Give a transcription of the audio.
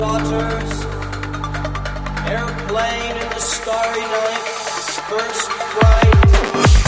daughters, airplane in the starry night, first flight.